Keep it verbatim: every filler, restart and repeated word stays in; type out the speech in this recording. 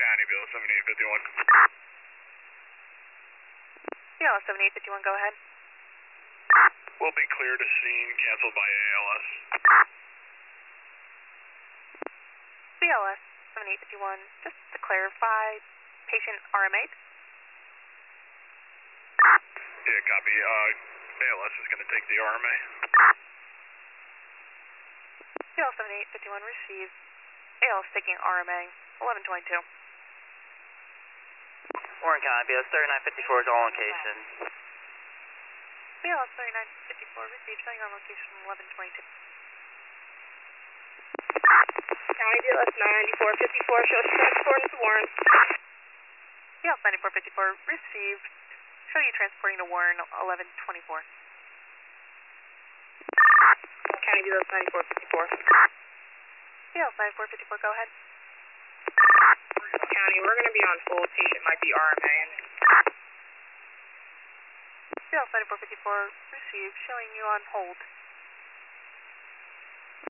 County, Bill seventy-eight fifty-one. B L S seventy-eight fifty-one, go ahead. Will be clear to scene, canceled by A L S. B L S seventy-eight fifty-one, just to clarify, patient R M eight? Yeah, copy. Uh, A L S is going to take the R M A. B L S seventy-eight fifty-one, received. A L S taking R M A, eleven twenty-two. Warren County, B L S thirty-nine fifty-four is all location. B L S thirty-nine fifty-four, received, showing on location eleven twenty-two. County, B L S ninety-four fifty-four, shows transporting to Warren. B L S ninety-four fifty-four, received, show you transporting to Warren eleven twenty-four. County, B L S ninety-four fifty-four. B L S ninety-four fifty-four, go ahead. County, we're going to be on hold. Patient might be R M A. B L S ninety-four fifty-four, received, showing you on hold.